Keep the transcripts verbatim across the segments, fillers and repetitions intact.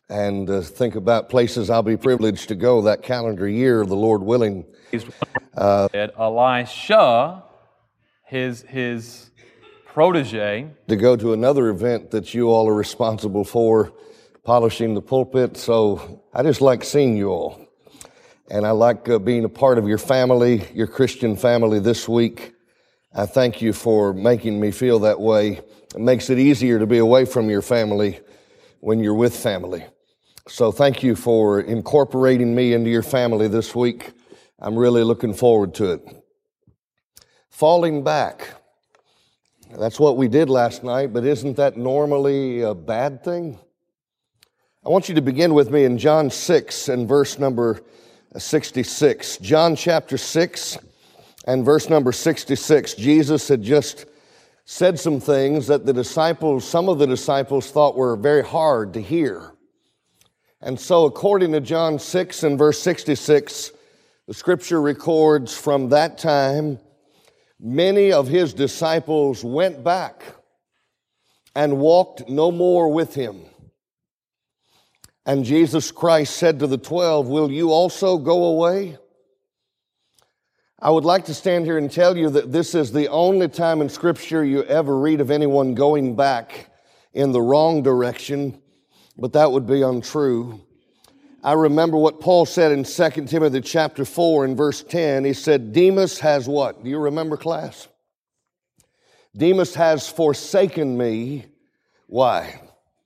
and uh, think about places I'll be privileged to go that calendar year, the Lord willing. Uh, Elisha, his his protege, to go to another event that you all are responsible for, polishing the pulpit. So I just like seeing you all. And I like uh, being a part of your family, your Christian family this week. I thank you for making me feel that way. It makes it easier to be away from your family when you're with family. So thank you for incorporating me into your family this week. I'm really looking forward to it. Falling back. That's what we did last night, but isn't that normally a bad thing? I want you to begin with me in John six and verse number sixty-six. John chapter six and verse number sixty-six. Jesus had just said some things that the disciples, some of the disciples thought were very hard to hear. And so according to John six and verse sixty-six, the scripture records from that time, many of his disciples went back and walked no more with him. And Jesus Christ said to the twelve, will you also go away? I would like to stand here and tell you that this is the only time in Scripture you ever read of anyone going back in the wrong direction, but that would be untrue. I remember what Paul said in Second Timothy chapter four and verse ten. He said, Demas has what? Do you remember, class? Demas has forsaken me. Why?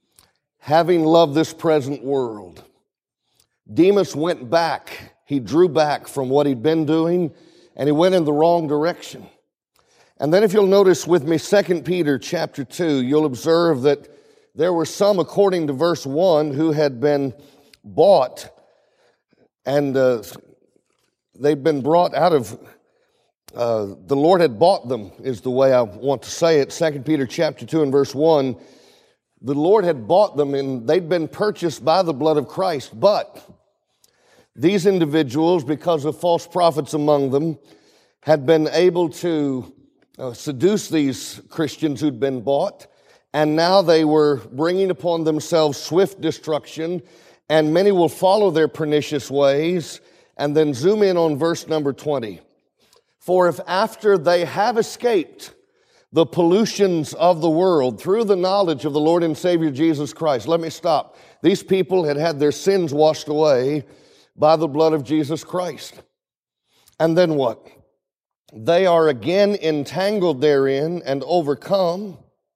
Having loved this present world. Demas went back. He drew back from what he'd been doing, and he went in the wrong direction. And then if you'll notice with me, Second Peter chapter two, you'll observe that there were some, according to verse one, who had been bought, and uh, they'd been brought out of, uh, the Lord had bought them, is the way I want to say it. Second Peter chapter two and verse one, the Lord had bought them, and they'd been purchased by the blood of Christ. But these individuals, because of false prophets among them, had been able to uh, seduce these Christians who'd been bought, and now they were bringing upon themselves swift destruction, and many will follow their pernicious ways. And then zoom in on verse number twenty. For if after they have escaped the pollutions of the world through the knowledge of the Lord and Savior Jesus Christ. Let me stop. These people had had their sins washed away by the blood of Jesus Christ. And then what? They are again entangled therein and overcome.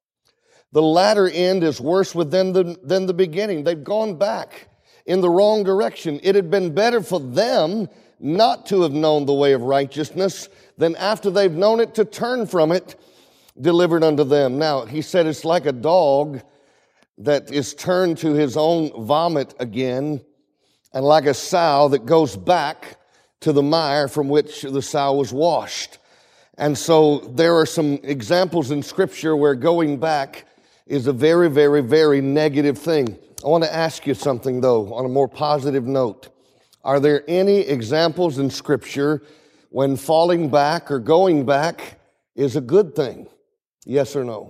The latter end is worse within the, than the beginning. They've gone back in the wrong direction. It had been better for them not to have known the way of righteousness than after they've known it to turn from it, delivered unto them. Now, he said it's like a dog that is turned to his own vomit again, and like a sow that goes back to the mire from which the sow was washed. And so there are some examples in Scripture where going back is a very, very, very negative thing. I want to ask you something, though, on a more positive note. Are there any examples in Scripture when falling back or going back is a good thing? Yes or no?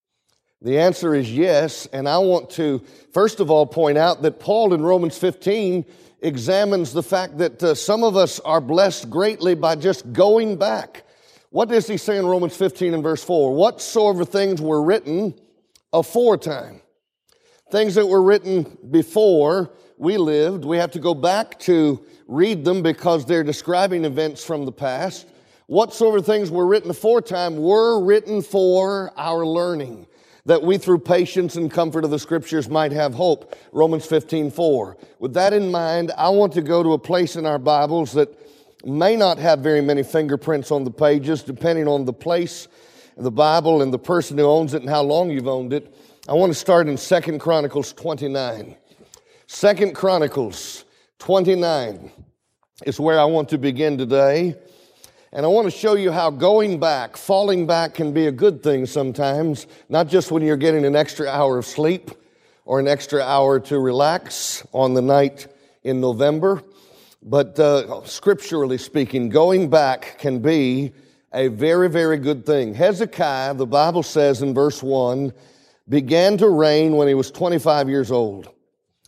The answer is yes, and I want to, first of all, point out that Paul in Romans fifteen examines the fact that uh, some of us are blessed greatly by just going back. What does he say in Romans fifteen and verse four? Whatsoever things were written aforetime. Things that were written before we lived, we have to go back to read them because they're describing events from the past. Whatsoever things were written aforetime were written for our learning, that we through patience and comfort of the Scriptures might have hope. Romans fifteen four. With that in mind, I want to go to a place in our Bibles that may not have very many fingerprints on the pages, depending on the place, the Bible, and the person who owns it and how long you've owned it. I want to start in Second Chronicles twenty-nine. Second Chronicles twenty-nine is where I want to begin today. And I want to show you how going back, falling back can be a good thing sometimes, not just when you're getting an extra hour of sleep or an extra hour to relax on the night in November, but uh, scripturally speaking, going back can be a very, very good thing. Hezekiah, the Bible says in verse one, began to reign when he was twenty-five years old.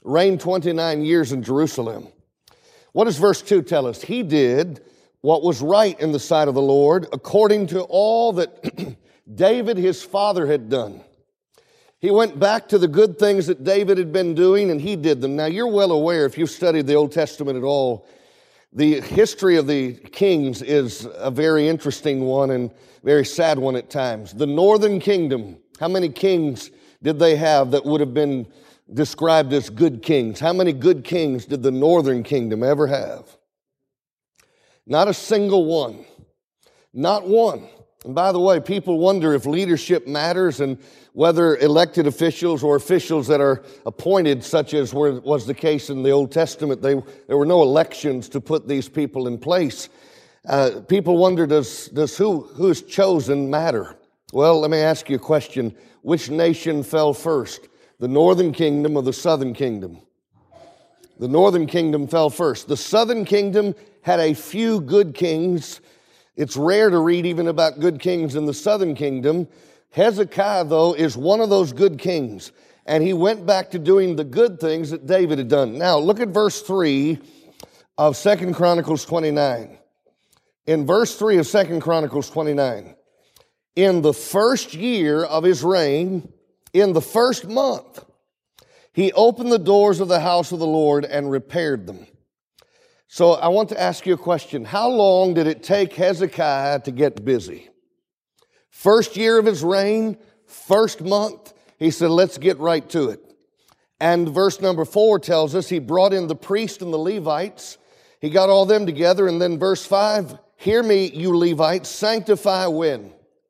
reigned twenty-nine years in Jerusalem. What does verse two tell us? He did what was right in the sight of the Lord, according to all that David his father had done. He went back to the good things that David had been doing, and he did them. Now, you're well aware, if you've studied the Old Testament at all, the history of the kings is a very interesting one and very sad one at times. The northern kingdom, how many kings did they have that would have been described as good kings? How many good kings did the northern kingdom ever have? Not a single one. Not one. And by the way, people wonder if leadership matters and whether elected officials or officials that are appointed, such as was the case in the Old Testament, they, there were no elections to put these people in place. Uh, people wonder, does, does who, who is chosen matter? Well, let me ask you a question. Which nation fell first? The northern kingdom or the southern kingdom? The northern kingdom fell first. The southern kingdom had a few good kings. It's rare to read even about good kings in the southern kingdom. Hezekiah, though, is one of those good kings, and he went back to doing the good things that David had done. Now, look at verse three of Second Chronicles twenty-nine. In verse three of Second Chronicles twenty-nine, in the first year of his reign, in the first month, he opened the doors of the house of the Lord and repaired them. So I want to ask you a question. How long did it take Hezekiah to get busy? First year of his reign, first month, he said, let's get right to it. And verse number four tells us he brought in the priests and the Levites. He got all them together. And then verse five, hear me, you Levites, sanctify when?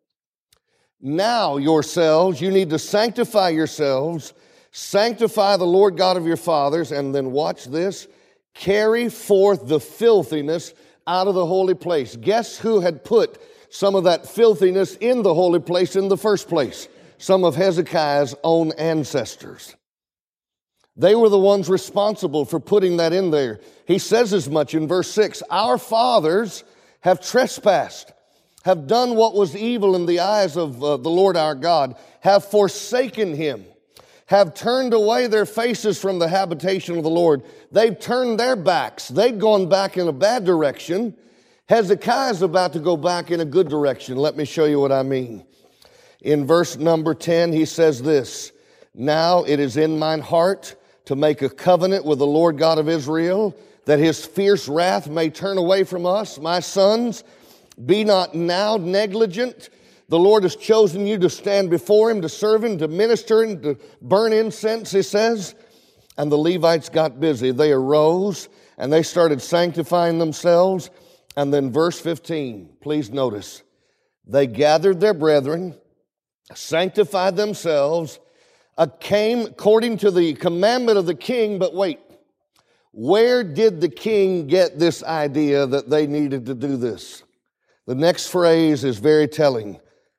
Now yourselves, you need to sanctify yourselves, sanctify the Lord God of your fathers, and then watch this, carry forth the filthiness out of the holy place. Guess who had put some of that filthiness in the holy place in the first place? Some of Hezekiah's own ancestors. They were the ones responsible for putting that in there. He says as much in verse six, our fathers have trespassed, have done what was evil in the eyes of uh, the Lord our God, have forsaken him, have turned away their faces from the habitation of the Lord. They've turned their backs. They've gone back in a bad direction. Hezekiah's about to go back in a good direction. Let me show you what I mean. In verse number ten, he says this, now it is in mine heart to make a covenant with the Lord God of Israel, that his fierce wrath may turn away from us. My sons, be not now negligent. The Lord has chosen you to stand before him, to serve him, to minister and to burn incense, he says. And the Levites got busy. They arose and they started sanctifying themselves. And then verse fifteen, please notice, they gathered their brethren, sanctified themselves, uh, came according to the commandment of the king. But wait, where did the king get this idea that they needed to do this? The next phrase is very telling.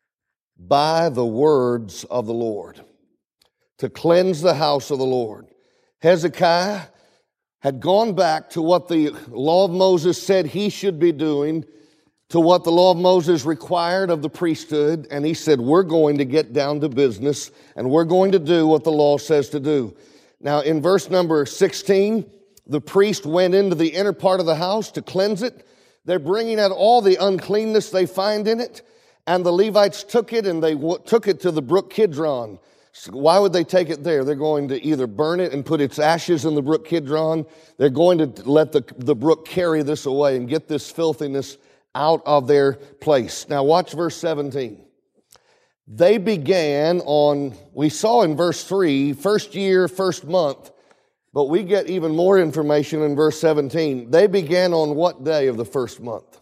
By the words of the Lord, to cleanse the house of the Lord. Hezekiah had gone back to what the law of Moses said he should be doing, to what the law of Moses required of the priesthood, and he said, we're going to get down to business, and we're going to do what the law says to do. Now, in verse number sixteen, the priest went into the inner part of the house to cleanse it. They're bringing out all the uncleanness they find in it. And the Levites took it and they w- took it to the brook Kidron. So why would they take it there? They're going to either burn it and put its ashes in the brook Kidron. They're going to let the, the brook carry this away and get this filthiness out of their place. Now watch verse seventeen. They began on, we saw in verse three, first year, first month, but we get even more information in verse seventeen. They began on what day of the first month?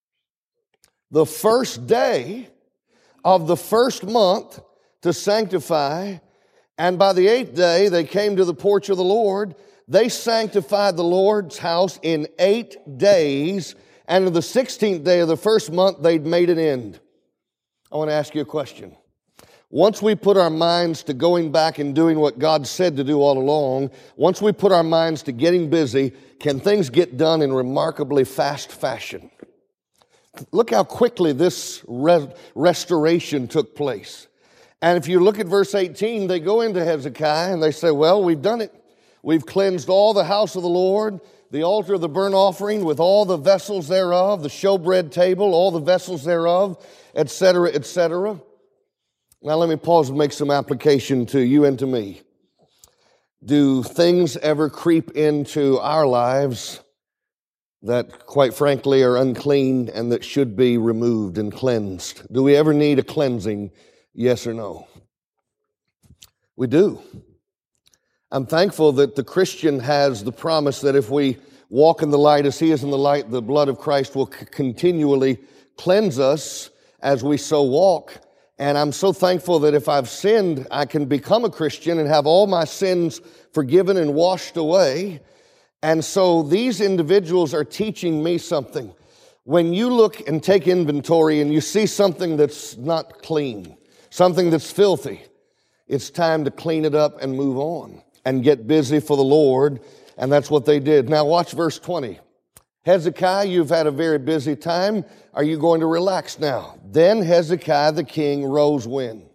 The first day of the first month to sanctify, and by the eighth day they came to the porch of the Lord. They sanctified the Lord's house in eight days, and on the sixteenth day of the first month they'd made an end. I want to ask you a question. Once we put our minds to going back and doing what God said to do all along, once we put our minds to getting busy, can things get done in remarkably fast fashion? Look how quickly this re- restoration took place. And if you look at verse eighteen, they go into Hezekiah and they say, well, we've done it. We've cleansed all the house of the Lord, the altar of the burnt offering with all the vessels thereof, the showbread table, all the vessels thereof, et cetera, et cetera. Now let me pause and make some application to you and to me. Do things ever creep into our lives that, quite frankly, are unclean and that should be removed and cleansed? Do we ever need a cleansing? Yes or no? We do. I'm thankful that the Christian has the promise that if we walk in the light as He is in the light, the blood of Christ will c- continually cleanse us as we so walk. And I'm so thankful that if I've sinned, I can become a Christian and have all my sins forgiven and washed away. And so these individuals are teaching me something. When you look and take inventory and you see something that's not clean, something that's filthy, it's time to clean it up and move on and get busy for the Lord. And that's what they did. Now watch verse twenty. Hezekiah, you've had a very busy time. Are you going to relax now? Then Hezekiah the king rose when?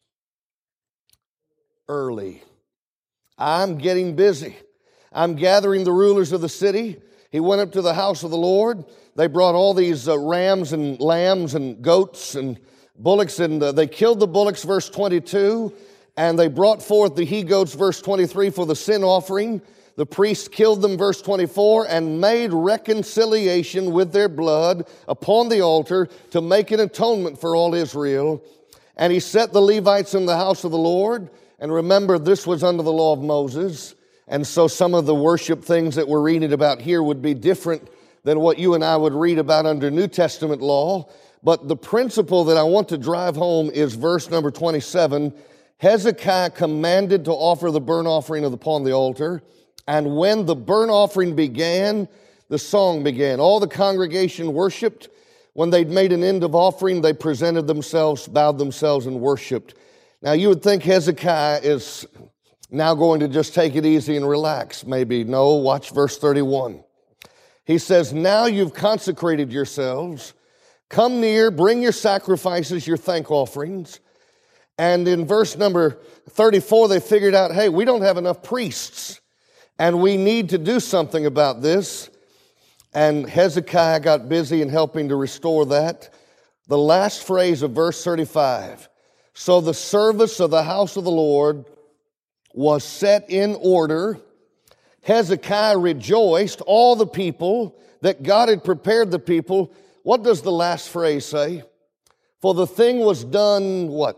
Early. I'm getting busy. I'm gathering the rulers of the city. He went up to the house of the Lord. They brought all these uh, rams and lambs and goats and bullocks, and uh, they killed the bullocks, verse twenty-two, and they brought forth the he-goats, verse twenty-three, for the sin offering. The priest killed them, verse twenty-four, and made reconciliation with their blood upon the altar to make an atonement for all Israel. And he set the Levites in the house of the Lord. And remember, this was under the law of Moses. And so some of the worship things that we're reading about here would be different than what you and I would read about under New Testament law. But the principle that I want to drive home is verse number twenty-seven. Hezekiah commanded to offer the burnt offering upon the altar. And when the burnt offering began, the song began. All the congregation worshiped. When they'd made an end of offering, they presented themselves, bowed themselves, and worshiped. Now, you would think Hezekiah is now going to just take it easy and relax. Maybe. No, watch verse thirty-one. He says, now you've consecrated yourselves. Come near, bring your sacrifices, your thank offerings. And in verse number thirty-four, they figured out, hey, we don't have enough priests. And we need to do something about this. And Hezekiah got busy in helping to restore that. The last phrase of verse thirty-five. So the service of the house of the Lord was set in order. Hezekiah rejoiced, all the people, that God had prepared the people. What does the last phrase say? For the thing was done, what?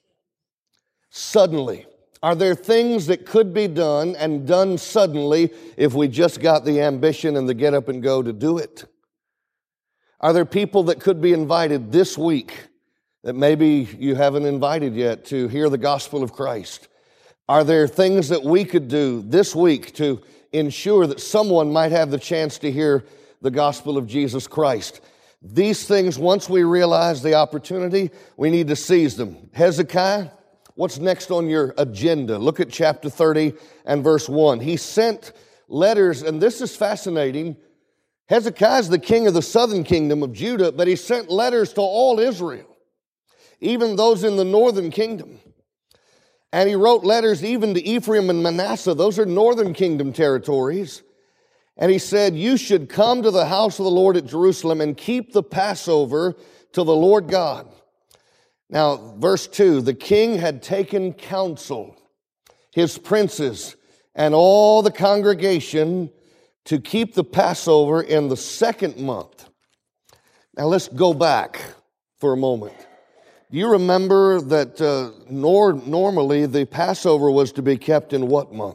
Suddenly. Are there things that could be done and done suddenly if we just got the ambition and the get up and go to do it? Are there people that could be invited this week that maybe you haven't invited yet to hear the gospel of Christ? Are there things that we could do this week to ensure that someone might have the chance to hear the gospel of Jesus Christ? These things, once we realize the opportunity, we need to seize them. Hezekiah, what's next on your agenda? Look at chapter thirty and verse one. He sent letters, and this is fascinating. Hezekiah is the king of the southern kingdom of Judah, but he sent letters to all Israel, even those in the northern kingdom. And he wrote letters even to Ephraim and Manasseh. Those are northern kingdom territories. And he said, you should come to the house of the Lord at Jerusalem and keep the Passover to the Lord God. Now, verse two, the king had taken counsel, his princes, and all the congregation to keep the Passover in the second month. Now, let's go back for a moment. Do you remember that uh, nor- normally the Passover was to be kept in what month?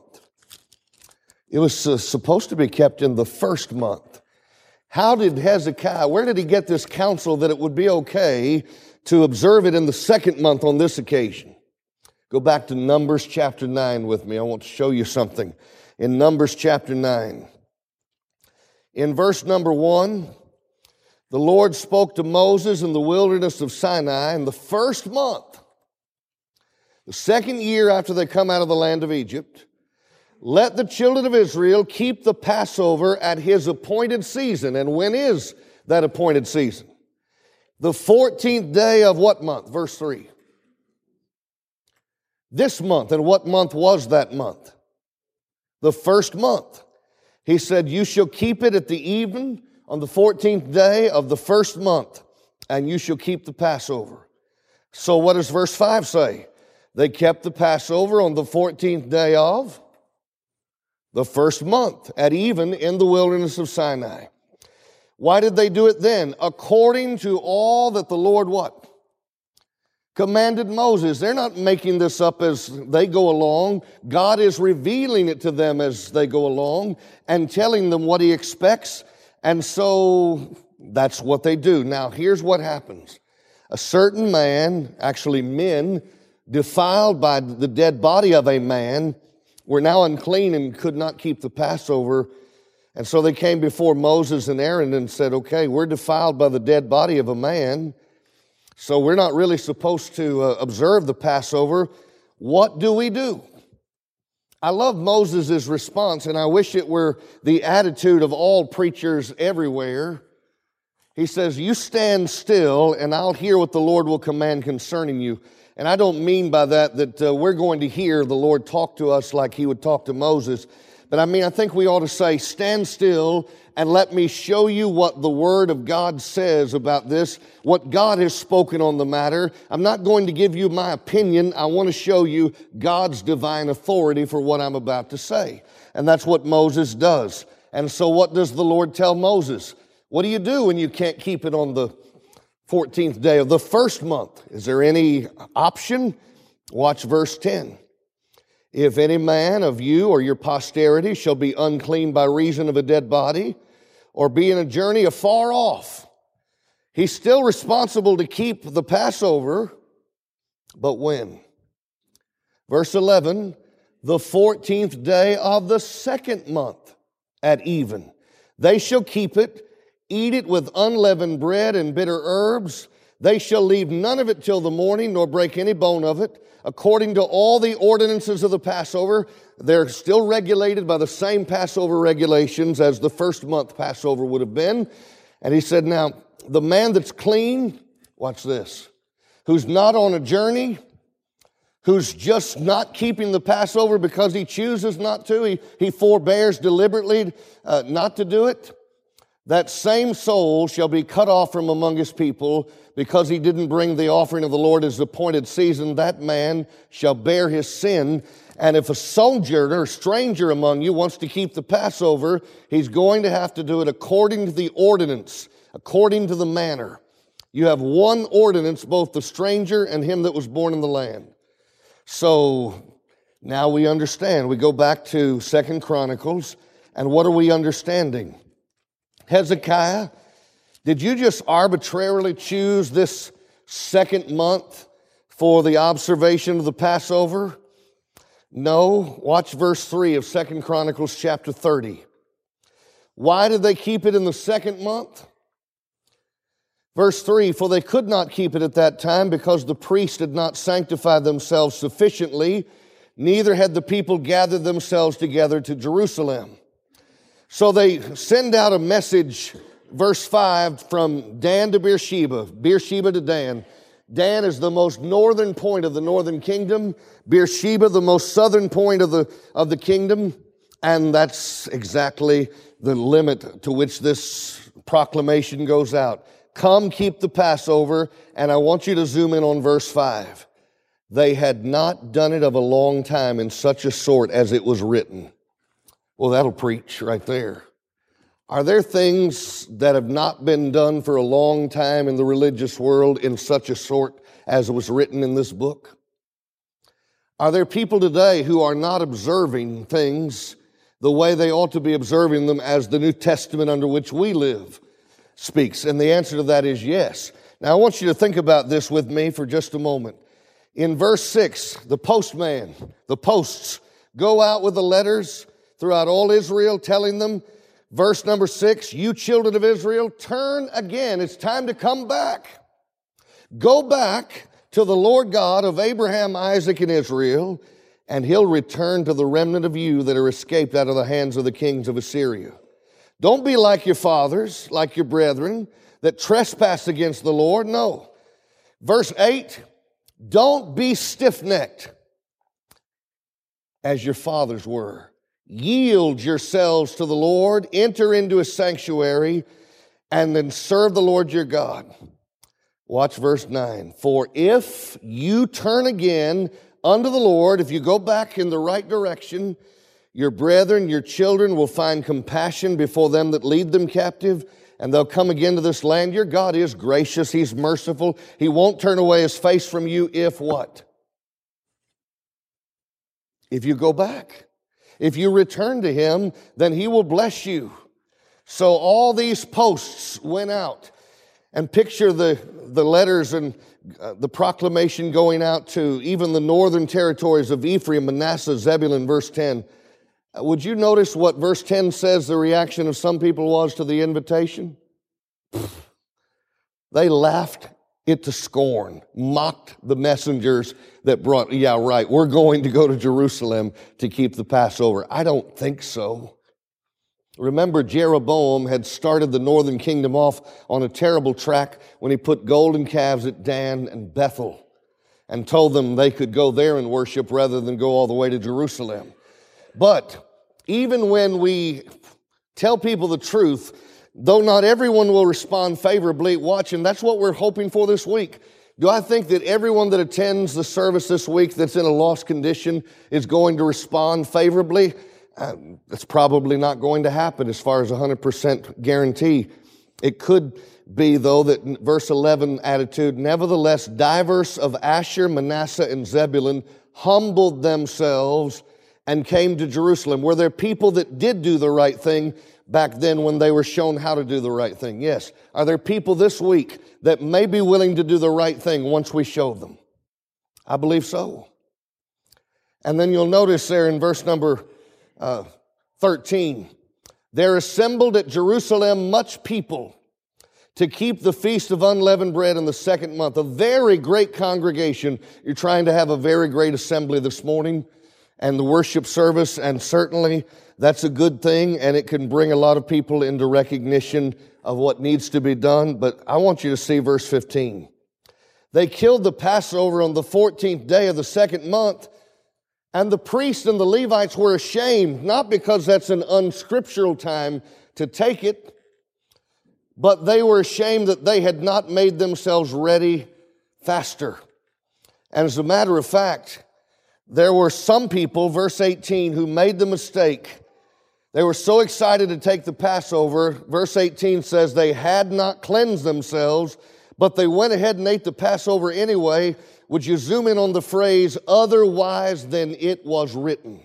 It was uh, supposed to be kept in the first month. How did Hezekiah, where did he get this counsel that it would be okay to observe it in the second month on this occasion? Go back to Numbers chapter nine with me. I want to show you something. In Numbers chapter nine, in verse number one, the Lord spoke to Moses in the wilderness of Sinai in the first month, the second year after they come out of the land of Egypt. Let the children of Israel keep the Passover at his appointed season. And when is that appointed season? The fourteenth day of what month? Verse three. This month. And what month was that month? the first month. He said, you shall keep it at the even on the fourteenth day of the first month, and you shall keep the Passover. So what does verse five say? They kept the Passover on the fourteenth day of the first month at even in the wilderness of Sinai. Why did they do it then? According to all that the Lord what? Commanded Moses. They're not making this up as they go along. God is revealing it to them as they go along and telling them what He expects. And so that's what they do. Now, here's what happens. A certain man, actually men, defiled by the dead body of a man, were now unclean and could not keep the Passover. And so they came before Moses and Aaron and said, okay, we're defiled by the dead body of a man, so we're not really supposed to uh, observe the Passover. What do we do? I love Moses' response, and I wish it were the attitude of all preachers everywhere. He says, you stand still, and I'll hear what the Lord will command concerning you. And I don't mean by that that uh, we're going to hear the Lord talk to us like He would talk to Moses. But I mean, I think we ought to say, stand still and let me show you what the Word of God says about this, what God has spoken on the matter. I'm not going to give you my opinion. I want to show you God's divine authority for what I'm about to say. And that's what Moses does. And so what does the Lord tell Moses? What do you do when you can't keep it on the fourteenth day of the first month? Is there any option? Watch verse ten. If any man of you or your posterity shall be unclean by reason of a dead body, or be in a journey afar off, he's still responsible to keep the Passover, but when? Verse eleven, the fourteenth day of the second month at even, they shall keep it, eat it with unleavened bread and bitter herbs. They shall leave none of it till the morning, nor break any bone of it. According to all the ordinances of the Passover, they're still regulated by the same Passover regulations as the first month Passover would have been. And he said, now, the man that's clean, watch this, who's not on a journey, who's just not keeping the Passover because he chooses not to, he, he forbears deliberately uh, not to do it, that same soul shall be cut off from among his people because he didn't bring the offering of the Lord his appointed season. That man shall bear his sin. And if a sojourner, a stranger among you wants to keep the Passover, he's going to have to do it according to the ordinance, according to the manner. You have one ordinance, both the stranger and him that was born in the land. So now we understand. We go back to Second Chronicles, and what are we understanding? Hezekiah, did you just arbitrarily choose this second month for the observation of the Passover? No. Watch verse three of Second Chronicles chapter thirty. Why did they keep it in the second month? Verse three, for they could not keep it at that time because the priests did not sanctify themselves sufficiently, neither had the people gathered themselves together to Jerusalem. So they send out a message, verse five, from Dan to Beersheba, Beersheba to Dan. Dan is the most northern point of the northern kingdom, Beersheba the most southern point of the, of the kingdom, and that's exactly the limit to which this proclamation goes out. Come keep the Passover, and I want you to zoom in on verse five. They had not done it of a long time in such a sort as it was written. Well, that'll preach right there. Are there things that have not been done for a long time in the religious world in such a sort as was written in this book? Are there people today who are not observing things the way they ought to be observing them as the New Testament under which we live speaks? And the answer to that is yes. Now, I want you to think about this with me for just a moment. In verse six, the postman, the posts, go out with the letters throughout all Israel, telling them, verse number six, you children of Israel, turn again. It's time to come back. Go back to the Lord God of Abraham, Isaac, and Israel, and He'll return to the remnant of you that are escaped out of the hands of the kings of Assyria. Don't be like your fathers, like your brethren, that trespass against the Lord. No. Verse eight, don't be stiff-necked as your fathers were. Yield yourselves to the Lord, enter into his sanctuary, and then serve the Lord your God. Watch verse nine. For if you turn again unto the Lord, if you go back in the right direction, your brethren, your children will find compassion before them that lead them captive, and they'll come again to this land. Your God is gracious. He's merciful. He won't turn away his face from you if what? If you go back. If you return to him, then he will bless you. So all these posts went out. And picture the, the letters and uh, the proclamation going out to even the northern territories of Ephraim, Manasseh, Zebulun, verse ten. Uh, would you notice what verse ten says the reaction of some people was to the invitation? They laughed it to scorn, mocked the messengers that brought, yeah, right, we're going to go to Jerusalem to keep the Passover. I don't think so. Remember, Jeroboam had started the northern kingdom off on a terrible track when he put golden calves at Dan and Bethel and told them they could go there and worship rather than go all the way to Jerusalem. But even when we tell people the truth, though not everyone will respond favorably, watch, and that's what we're hoping for this week. Do I think that everyone that attends the service this week that's in a lost condition is going to respond favorably? Uh, that's probably not going to happen as far as a one hundred percent guarantee. It could be, though, that in verse eleven attitude, nevertheless, divers of Asher, Manasseh, and Zebulun humbled themselves and came to Jerusalem. Were there people that did do the right thing back then when they were shown how to do the right thing? Yes. Are there people this week that may be willing to do the right thing once we show them? I believe so. And then you'll notice there in verse number Uh, thirteen, there assembled at Jerusalem much people to keep the feast of unleavened bread in the second month. A very great congregation. You're trying to have a very great assembly this morning and the worship service, and certainly that's a good thing, and it can bring a lot of people into recognition of what needs to be done. But I want you to see verse fifteen. They killed the Passover on the fourteenth day of the second month. And the priests and the Levites were ashamed, not because that's an unscriptural time to take it, but they were ashamed that they had not made themselves ready faster. And as a matter of fact, there were some people, verse eighteen, who made the mistake. They were so excited to take the Passover. Verse eighteen says they had not cleansed themselves, but they went ahead and ate the Passover anyway. Would you zoom in on the phrase, otherwise than it was written?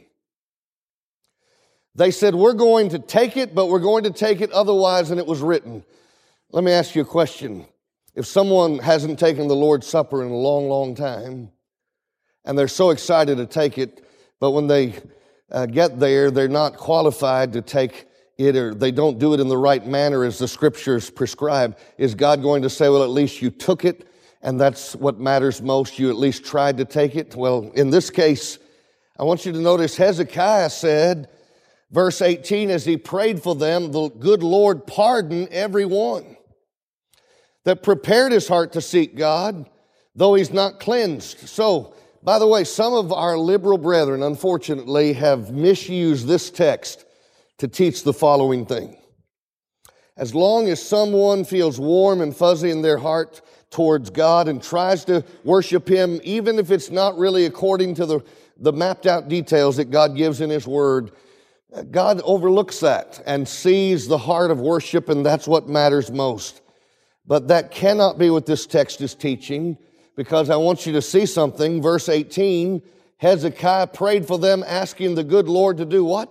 They said, we're going to take it, but we're going to take it otherwise than it was written. Let me ask you a question. If someone hasn't taken the Lord's Supper in a long, long time, and they're so excited to take it, but when they uh, get there, they're not qualified to take it, or they don't do it in the right manner as the Scriptures prescribe, is God going to say, well, at least you took it, and that's what matters most. You at least tried to take it. Well, in this case, I want you to notice Hezekiah said, verse eighteen, as he prayed for them, the good Lord pardon every one that prepared his heart to seek God, though he's not cleansed. So, by the way, some of our liberal brethren, unfortunately, have misused this text to teach the following thing. As long as someone feels warm and fuzzy in their heart towards God and tries to worship him, even if it's not really according to the, the mapped out details that God gives in his word, God overlooks that and sees the heart of worship, and that's what matters most. But that cannot be what this text is teaching, because I want you to see something. Verse eighteen, Hezekiah prayed for them, asking the good Lord to do what?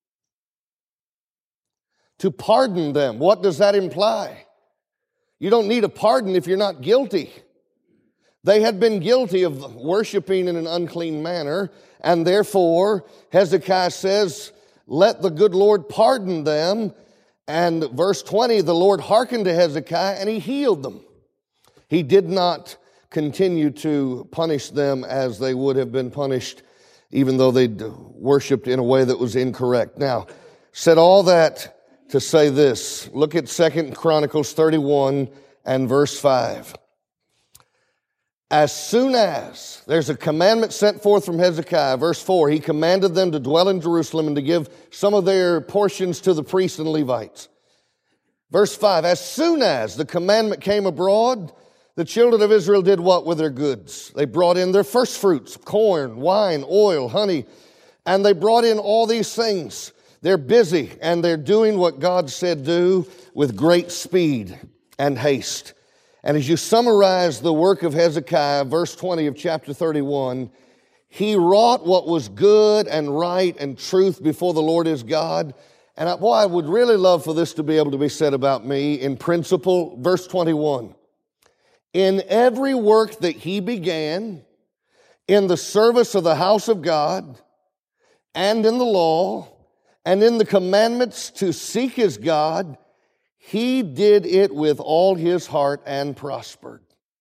To pardon them. What does that imply? You don't need a pardon if you're not guilty. They had been guilty of worshiping in an unclean manner, and therefore Hezekiah says, let the good Lord pardon them. And verse twenty, the Lord hearkened to Hezekiah and he healed them. He did not continue to punish them as they would have been punished, even though they'd worshiped in a way that was incorrect. Now, said all that to say this. Look at Second Chronicles thirty-one and verse five. As soon as there's a commandment sent forth from Hezekiah, verse four, he commanded them to dwell in Jerusalem and to give some of their portions to the priests and Levites. Verse five, as soon as the commandment came abroad, the children of Israel did what with their goods? They brought in their first fruits, corn, wine, oil, honey, and they brought in all these things. They're busy and they're doing what God said do with great speed and haste. And as you summarize the work of Hezekiah, verse twenty of chapter thirty-one, he wrought what was good and right and truth before the Lord his God. And I, boy, I would really love for this to be able to be said about me in principle. Verse twenty-one, in every work that he began, in the service of the house of God, and in the law, and in the commandments to seek his God, he did it with all his heart and prospered.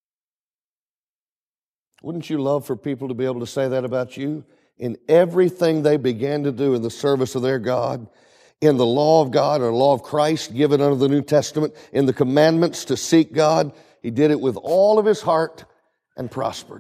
Wouldn't you love for people to be able to say that about you? In everything they began to do in the service of their God, in the law of God or law of Christ given under the New Testament, in the commandments to seek God, he did it with all of his heart and prospered.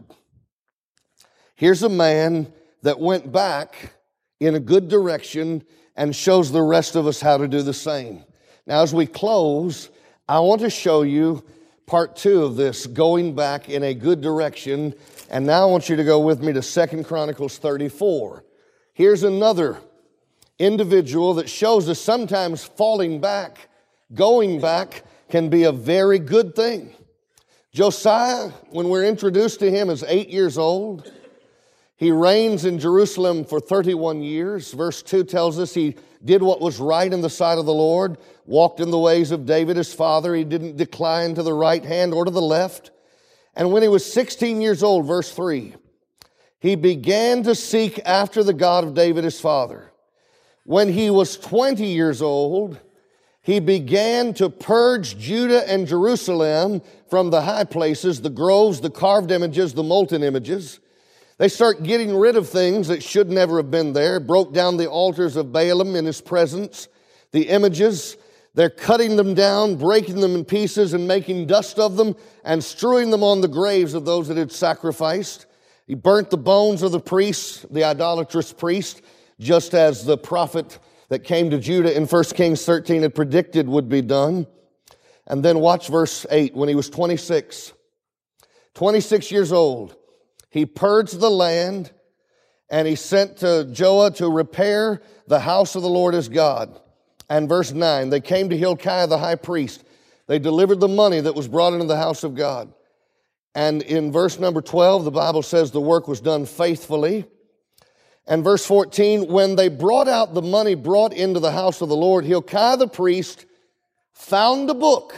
Here's a man that went back in a good direction and shows the rest of us how to do the same. Now, as we close, I want to show you part two of this, going back in a good direction. And now I want you to go with me to Second Chronicles thirty-four. Here's another individual that shows us sometimes falling back, going back can be a very good thing. Josiah, when we're introduced to him, is eight years old. He reigns in Jerusalem for thirty-one years. Verse two tells us he did what was right in the sight of the Lord, walked in the ways of David his father. He didn't decline to the right hand or to the left. And when he was sixteen years old, verse three, he began to seek after the God of David his father. When he was twenty years old, he began to purge Judah and Jerusalem from the high places, the groves, the carved images, the molten images. They start getting rid of things that should never have been there, broke down the altars of Baalim in his presence, the images. They're cutting them down, breaking them in pieces and making dust of them and strewing them on the graves of those that had sacrificed. He burnt the bones of the priests, the idolatrous priest, just as the prophet that came to Judah in First Kings thirteen had predicted would be done. And then watch verse eight. When he was twenty-six, twenty-six years old, he purged the land, and he sent to Joah to repair the house of the Lord his God. And verse nine, they came to Hilkiah the high priest. They delivered the money that was brought into the house of God. And in verse number twelve, the Bible says the work was done faithfully. And verse fourteen, when they brought out the money brought into the house of the Lord, Hilkiah the priest found a book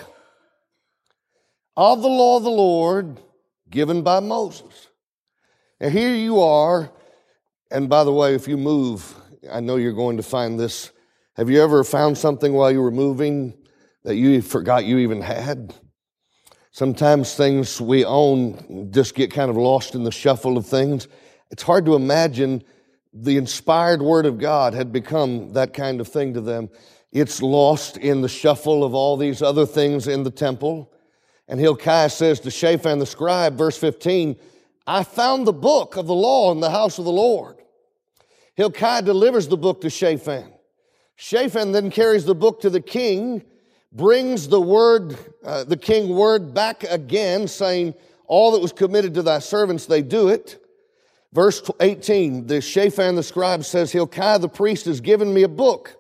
of the law of the Lord given by Moses. Now here you are, and by the way, if you move, I know you're going to find this. Have you ever found something while you were moving that you forgot you even had? Sometimes things we own just get kind of lost in the shuffle of things. It's hard to imagine the inspired Word of God had become that kind of thing to them. It's lost in the shuffle of all these other things in the temple. And Hilkiah says to Shaphan the scribe, verse fifteen, I found the book of the law in the house of the Lord. Hilkiah delivers the book to Shaphan. Shaphan then carries the book to the king, brings the word, uh, the king word back again, saying, all that was committed to thy servants, they do it. Verse eighteen, the Shaphan the scribe says, Hilkiah the priest has given me a book.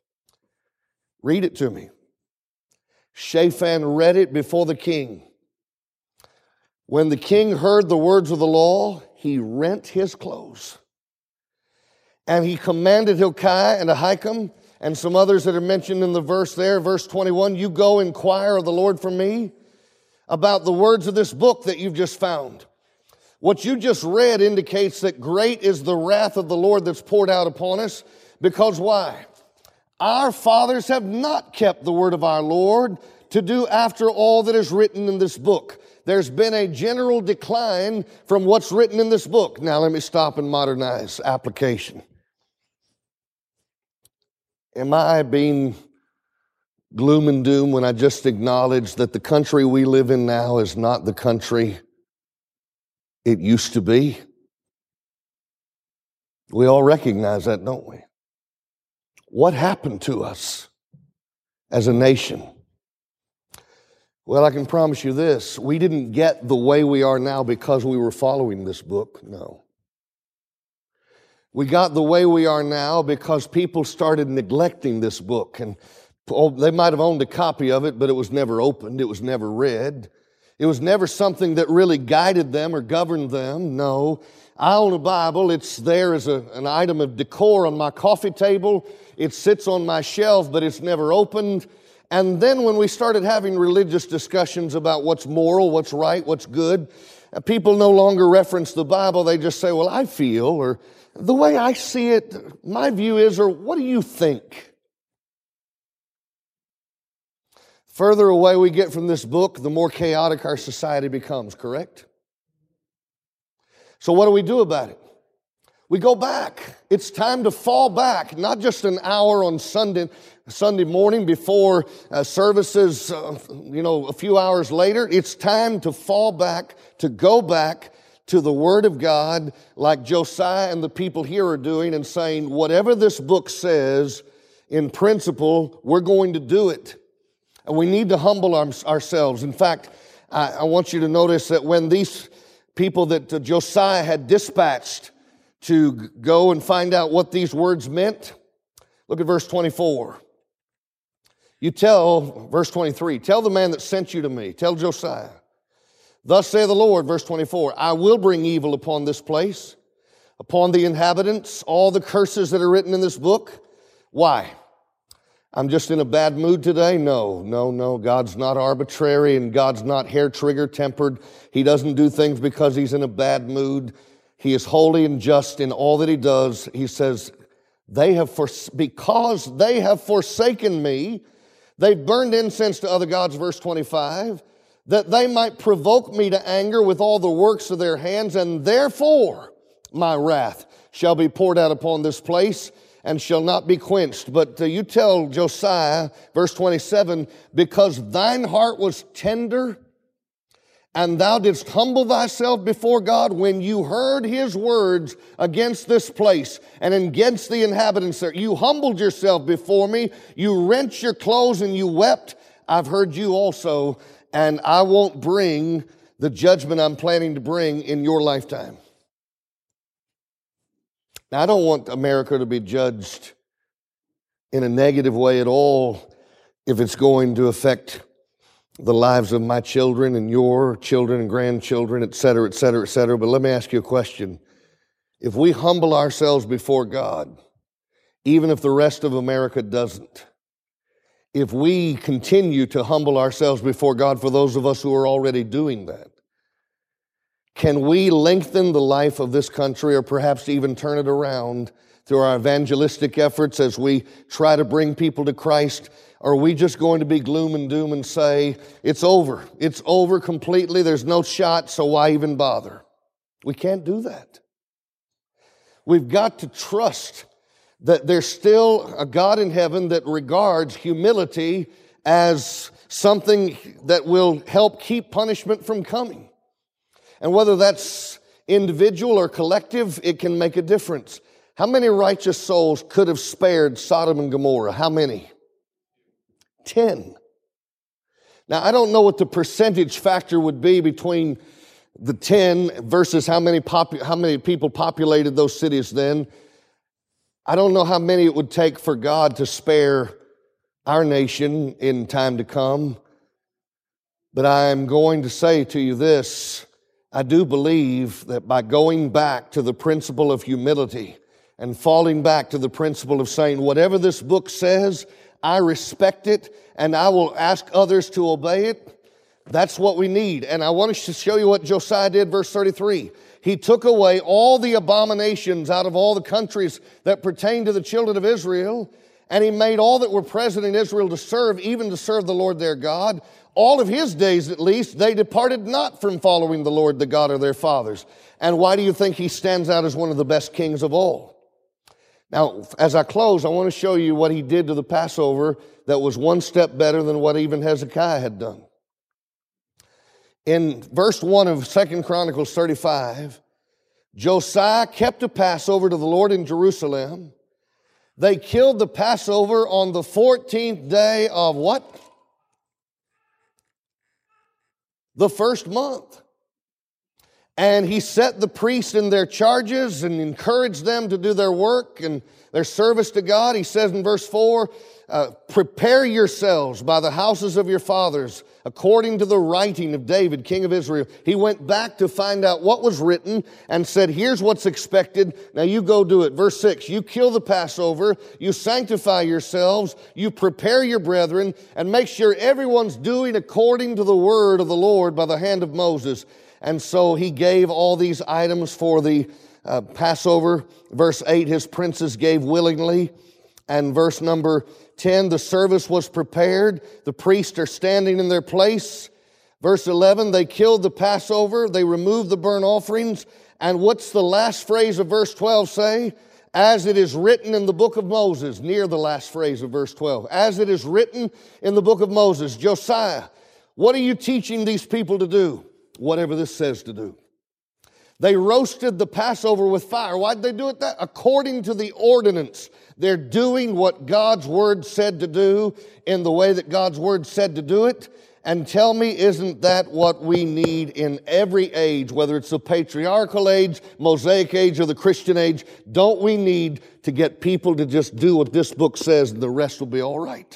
Read it to me. Shaphan read it before the king. When the king heard the words of the law, he rent his clothes. And he commanded Hilkiah and Ahikam and some others that are mentioned in the verse there, verse twenty-one, you go inquire of the Lord for me about the words of this book that you've just found. What you just read indicates that great is the wrath of the Lord that's poured out upon us. Because why? Our fathers have not kept the word of our Lord to do after all that is written in this book. There's been a general decline from what's written in this book. Now let me stop and modernize application. Am I being gloom and doom when I just acknowledge that the country we live in now is not the country It used to be. We all recognize that, don't we? What happened to us as a nation? Well, I can promise you this. We didn't get the way we are now because we were following this book. No. We got the way we are now because people started neglecting this book. And they might have owned a copy of it, but it was never opened. It was never read. It was never something that really guided them or governed them. No. I own a Bible. It's there as a, an item of decor on my coffee table. It sits on my shelf, but it's never opened. And then when we started having religious discussions about what's moral, what's right, what's good, people no longer reference the Bible. They just say, well, I feel, or the way I see it, my view is, or what do you think? Further away we get from this book, the more chaotic our society becomes, correct? So what do we do about it? We go back. It's time to fall back, not just an hour on Sunday, Sunday morning before uh, services, uh, you know, a few hours later. It's time to fall back, to go back to the Word of God like Josiah and the people here are doing and saying, whatever this book says, in principle, we're going to do it. And we need to humble our, ourselves. In fact, I, I want you to notice that when these people that uh, Josiah had dispatched to go and find out what these words meant, look at verse twenty-four. You tell, verse twenty-three, tell the man that sent you to me, tell Josiah, thus saith the Lord, verse twenty-four, I will bring evil upon this place, upon the inhabitants, all the curses that are written in this book. Why? I'm just in a bad mood today? No, no, no. God's not arbitrary and God's not hair-trigger tempered. He doesn't do things because he's in a bad mood. He is holy and just in all that he does. He says, they have for, because they have forsaken me, they've burned incense to other gods, verse twenty-five, that they might provoke me to anger with all the works of their hands, and therefore my wrath shall be poured out upon this place, and shall not be quenched. But uh, you tell Josiah, verse twenty-seven, because thine heart was tender, and thou didst humble thyself before God when you heard his words against this place and against the inhabitants there. You humbled yourself before me, you rent your clothes and you wept. I've heard you also, and I won't bring the judgment I'm planning to bring in your lifetime. Now, I don't want America to be judged in a negative way at all if it's going to affect the lives of my children and your children and grandchildren, et cetera, et cetera, et cetera. But let me ask you a question. If we humble ourselves before God, even if the rest of America doesn't, if we continue to humble ourselves before God for those of us who are already doing that, can we lengthen the life of this country or perhaps even turn it around through our evangelistic efforts as we try to bring people to Christ? Or are we just going to be gloom and doom and say, it's over. It's over completely. There's no shot, so why even bother? We can't do that. We've got to trust that there's still a God in heaven that regards humility as something that will help keep punishment from coming. And whether that's individual or collective, it can make a difference. How many righteous souls could have spared Sodom and Gomorrah? How many? Ten. Now, I don't know what the percentage factor would be between the ten versus how many popu- how many people populated those cities then. I don't know how many it would take for God to spare our nation in time to come. But I'm going to say to you this. I do believe that by going back to the principle of humility and falling back to the principle of saying, whatever this book says, I respect it and I will ask others to obey it, that's what we need. And I want to show you what Josiah did, verse thirty-three. He took away all the abominations out of all the countries that pertain to the children of Israel, and he made all that were present in Israel to serve, even to serve the Lord their God. All of his days, at least, they departed not from following the Lord, the God of their fathers. And why do you think he stands out as one of the best kings of all? Now, as I close, I want to show you what he did to the Passover that was one step better than what even Hezekiah had done. In verse one of Second Chronicles thirty-five, Josiah kept a Passover to the Lord in Jerusalem. They killed the Passover on the fourteenth day of what? The first month. And he set the priests in their charges and encouraged them to do their work and their service to God. He says in verse four, uh, prepare yourselves by the houses of your fathers, according to the writing of David, king of Israel. He went back to find out what was written and said, here's what's expected. Now you go do it. Verse six, you kill the Passover, you sanctify yourselves, you prepare your brethren, and make sure everyone's doing according to the word of the Lord by the hand of Moses. And so he gave all these items for the uh, Passover. Verse eight, his princes gave willingly. And verse number ten, the service was prepared. The priests are standing in their place. Verse eleven, they killed the Passover. They removed the burnt offerings. And what's the last phrase of verse twelve say? As it is written in the book of Moses, near the last phrase of verse twelve. As it is written in the book of Moses. Josiah, what are you teaching these people to do? Whatever this says to do. They roasted the Passover with fire. Why'd they do it that? According to the ordinance. They're doing what God's word said to do in the way that God's word said to do it. And tell me, isn't that what we need in every age, whether it's the patriarchal age, Mosaic age, or the Christian age? Don't we need to get people to just do what this book says and the rest will be all right?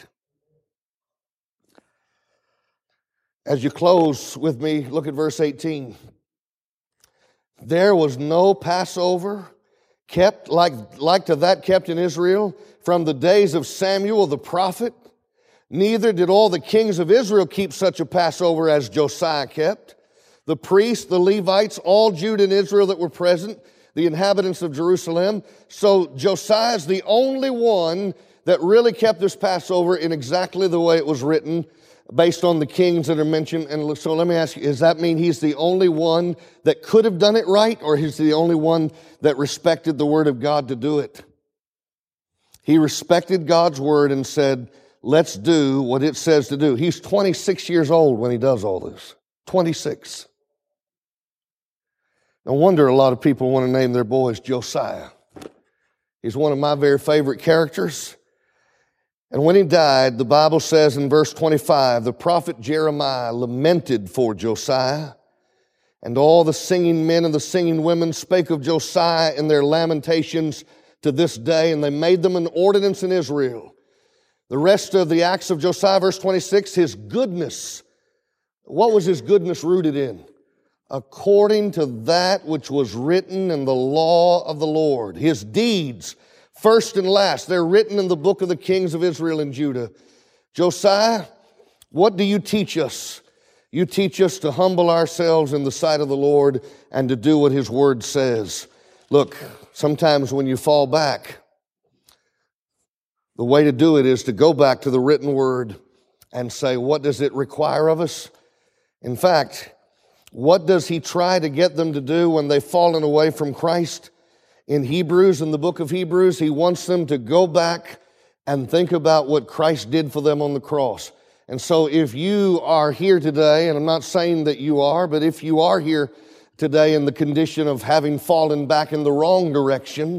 As you close with me, look at verse eighteen. There was no Passover kept like, like to that kept in Israel from the days of Samuel the prophet. Neither did all the kings of Israel keep such a Passover as Josiah kept. The priests, the Levites, all Judah and Israel that were present, the inhabitants of Jerusalem. So Josiah's the only one that really kept this Passover in exactly the way it was written, based on the kings that are mentioned. And so let me ask you, does that mean he's the only one that could have done it right, or he's the only one that respected the word of God to do it? He respected God's word and said, let's do what it says to do. He's twenty-six years old when he does all this. twenty-six. No wonder a lot of people want to name their boys Josiah. He's one of my very favorite characters. And when he died, the Bible says in verse twenty-five, the prophet Jeremiah lamented for Josiah, and all the singing men and the singing women spake of Josiah in their lamentations to this day, and they made them an ordinance in Israel. The rest of the acts of Josiah, verse twenty-six, his goodness. What was his goodness rooted in? According to that which was written in the law of the Lord. His deeds, first and last, they're written in the book of the kings of Israel and Judah. Josiah, what do you teach us? You teach us to humble ourselves in the sight of the Lord and to do what his word says. Look, sometimes when you fall back, the way to do it is to go back to the written word and say, what does it require of us? In fact, what does he try to get them to do when they've fallen away from Christ? In Hebrews, in the book of Hebrews, he wants them to go back and think about what Christ did for them on the cross. And so if you are here today, and I'm not saying that you are, but if you are here today in the condition of having fallen back in the wrong direction,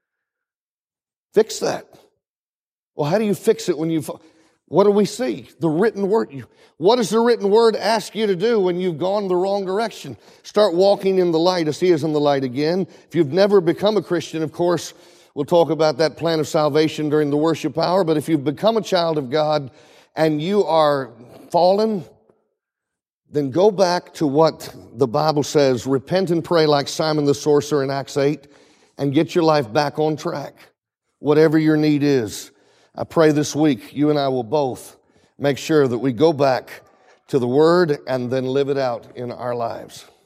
fix that. Well, how do you fix it when you fall? What do we see? The written word. What does the written word ask you to do when you've gone the wrong direction? Start walking in the light as he is in the light again. If you've never become a Christian, of course, we'll talk about that plan of salvation during the worship hour. But if you've become a child of God and you are fallen, then go back to what the Bible says. Repent and pray like Simon the sorcerer in Acts eight and get your life back on track, whatever your need is. I pray this week you and I will both make sure that we go back to the Word and then live it out in our lives.